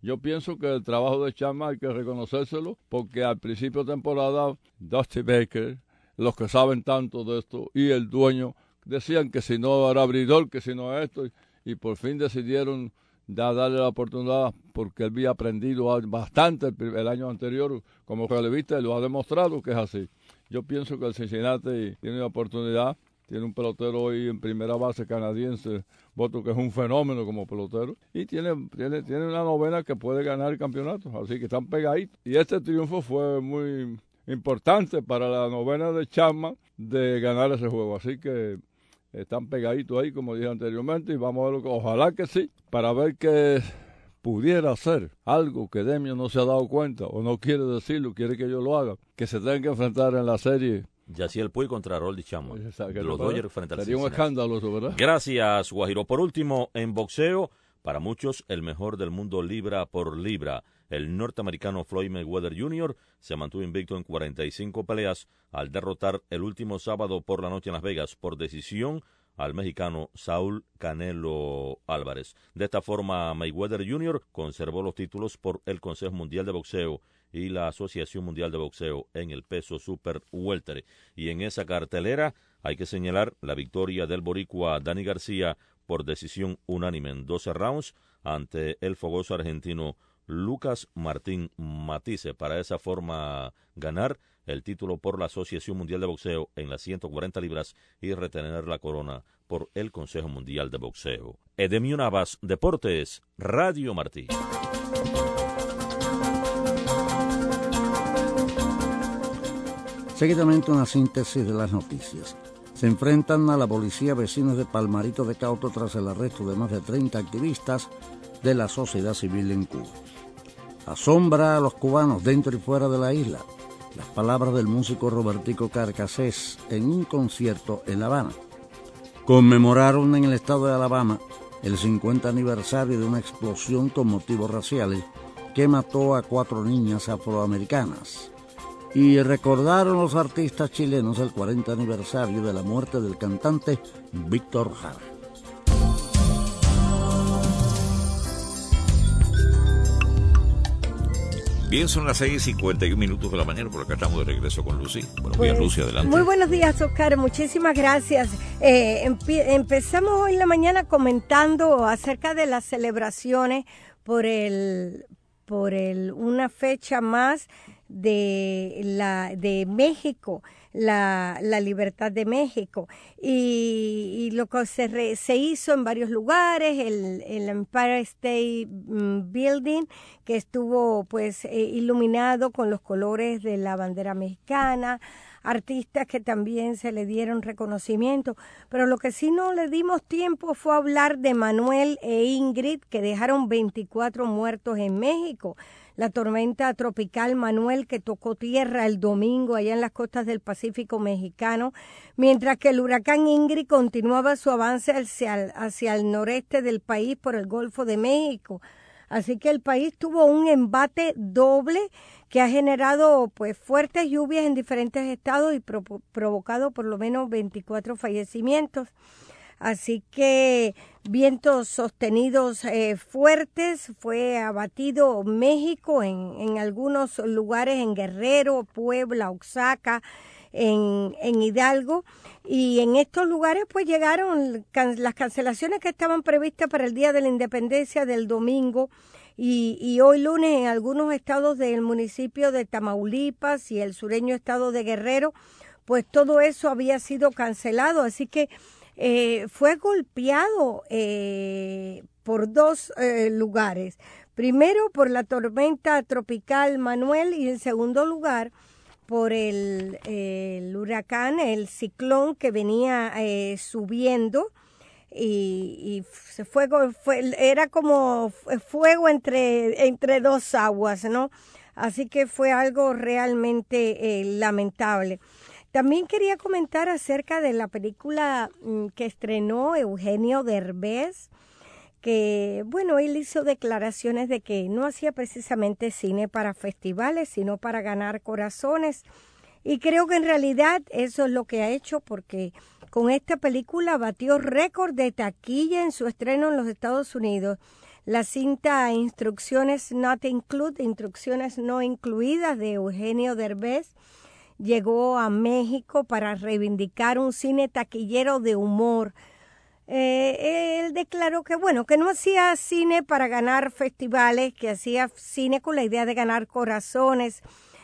Yo pienso que el trabajo de Chapman hay que reconocérselo, porque al principio de temporada, Dusty Baker, los que saben tanto de esto, y el dueño, decían que si no era abridor, que si no esto, y, y por fin decidieron da, darle la oportunidad, porque él había aprendido bastante el, el año anterior como relevista y lo ha demostrado que es así. Yo pienso que el Cincinnati tiene una oportunidad, tiene un pelotero hoy en primera base canadiense, voto que es un fenómeno como pelotero, y tiene, tiene, tiene una novena que puede ganar el campeonato, así que están pegaditos. Y este triunfo fue muy importante para la novena de Chapman de ganar ese juego, así que están pegaditos ahí, como dije anteriormente, y vamos a ver, ojalá que sí, para ver que pudiera ser algo que Demio no se ha dado cuenta, o no quiere decirlo, quiere que yo lo haga, que se tengan que enfrentar en la serie. Yaciel Puig contra Roldy Chapman. Los Dodgers frente al Sería un escándalo eso, ¿verdad? Gracias, Guajiro. Por último, en boxeo, para muchos, el mejor del mundo libra por libra. El norteamericano Floyd Mayweather junior se mantuvo invicto en cuarenta y cinco peleas al derrotar el último sábado por la noche en Las Vegas por decisión al mexicano Saúl Canelo Álvarez. De esta forma, Mayweather junior conservó los títulos por el Consejo Mundial de Boxeo y la Asociación Mundial de Boxeo en el peso super welter. Y en esa cartelera hay que señalar la victoria del boricua Dani García por decisión unánime en doce rounds ante el fogoso argentino Lucas Martín Matisse, para esa forma ganar el título por la Asociación Mundial de Boxeo en las ciento cuarenta libras y retener la corona por el Consejo Mundial de Boxeo. Edemio Navas, Deportes, Radio Martí. Seguidamente una síntesis de las noticias. Se enfrentan a la policía vecinos de Palmarito de Cauto tras el arresto de más de treinta activistas de la sociedad civil en Cuba. Asombra a los cubanos dentro y fuera de la isla las palabras del músico Robertico Carcassés en un concierto en La Habana. Conmemoraron en el estado de Alabama el cincuenta aniversario de una explosión con motivos raciales que mató a cuatro niñas afroamericanas. Y recordaron los artistas chilenos el cuarenta aniversario de la muerte del cantante Víctor Jara. Bien, son las seis y cincuenta y un minutos de la mañana, por acá estamos de regreso con Lucy. Buenos pues, días, Lucy, adelante. Muy buenos días, Oscar, muchísimas gracias. Eh, empe- empezamos hoy en la mañana comentando acerca de las celebraciones por el por el una fecha más de la de México, la, la libertad de México, y, y lo que se, re, se hizo en varios lugares, el, el Empire State Building, que estuvo pues eh, iluminado con los colores de la bandera mexicana, artistas que también se le dieron reconocimiento, pero lo que sí no le dimos tiempo fue hablar de Manuel e Ingrid, que dejaron veinticuatro muertos en México. La tormenta tropical Manuel, que tocó tierra el domingo allá en las costas del Pacífico mexicano, mientras que el huracán Ingrid continuaba su avance hacia el, hacia el noreste del país por el Golfo de México. Así que el país tuvo un embate doble que ha generado pues fuertes lluvias en diferentes estados y pro, provocado por lo menos veinticuatro fallecimientos. Así que vientos sostenidos eh, fuertes, fue abatido México en, en algunos lugares, en Guerrero, Puebla, Oaxaca, en, en Hidalgo, y en estos lugares pues llegaron can, las cancelaciones que estaban previstas para el Día de la Independencia del domingo y, y hoy lunes en algunos estados del municipio de Tamaulipas y el sureño estado de Guerrero, pues todo eso había sido cancelado, así que Eh, fue golpeado eh, por dos eh, lugares. Primero por la tormenta tropical Manuel y en segundo lugar por el, eh, el huracán, el ciclón que venía eh, subiendo y, y se fue, fue, era como fuego entre, entre dos aguas, ¿no? Así que fue algo realmente eh, lamentable. También quería comentar acerca de la película que estrenó Eugenio Derbez, que, bueno, él hizo declaraciones de que no hacía precisamente cine para festivales, sino para ganar corazones. Y creo que en realidad eso es lo que ha hecho, porque con esta película batió récord de taquilla en su estreno en los Estados Unidos. La cinta Instrucciones Not Included, Instrucciones No Incluidas, de Eugenio Derbez, llegó a México para reivindicar un cine taquillero de humor. Eh, él declaró que, bueno, que no hacía cine para ganar festivales, que hacía cine con la idea de ganar corazones,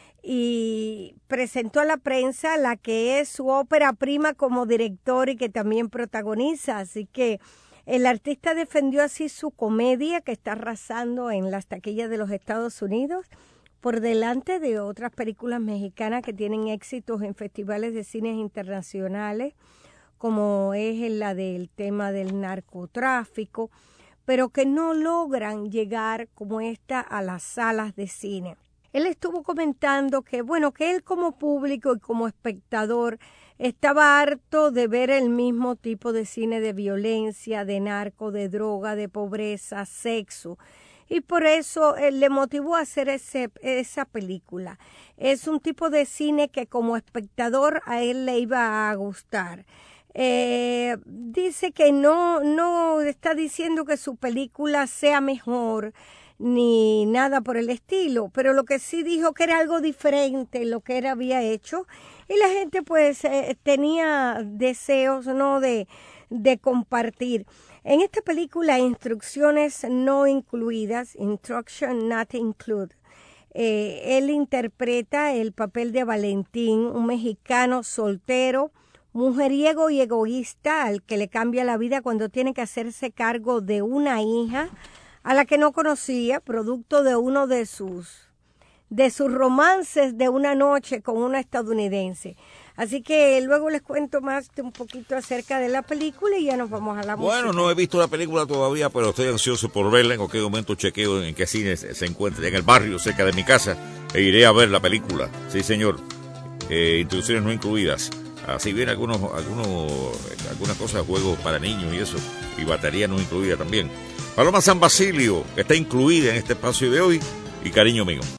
y presentó a la prensa la que es su ópera prima como director y que también protagoniza. Así que el artista defendió así su comedia, que está arrasando en las taquillas de los Estados Unidos, por delante de otras películas mexicanas que tienen éxitos en festivales de cines internacionales, como es la del tema del narcotráfico, pero que no logran llegar como esta a las salas de cine. Él estuvo comentando que, bueno, que él como público y como espectador estaba harto de ver el mismo tipo de cine de violencia, de narco, de droga, de pobreza, sexo, y por eso él le motivó a hacer ese, esa película. Es un tipo de cine que como espectador a él le iba a gustar. Eh, dice que no, no está diciendo que su película sea mejor ni nada por el estilo, pero lo que sí dijo que era algo diferente lo que él había hecho, y la gente pues eh, tenía deseos, ¿no?, de, de compartir. En esta película, Instrucciones No Incluidas, Instruction Not Included, eh, él interpreta el papel de Valentín, un mexicano soltero, mujeriego y egoísta, al que le cambia la vida cuando tiene que hacerse cargo de una hija a la que no conocía, producto de uno de sus de sus romances de una noche con una estadounidense. Así que luego les cuento más de un poquito acerca de la película y ya nos vamos a la música. Bueno, no he visto la película todavía, pero estoy ansioso por verla. En cualquier momento chequeo en qué cine se, se encuentra, en el barrio cerca de mi casa, e iré a ver la película. Sí, señor. Eh, instrucciones no incluidas. Así viene algunos, algunos, algunas cosas, juegos para niños y eso, y batería no incluida también. Paloma San Basilio, que está incluida en este espacio de hoy, y Cariño Mío.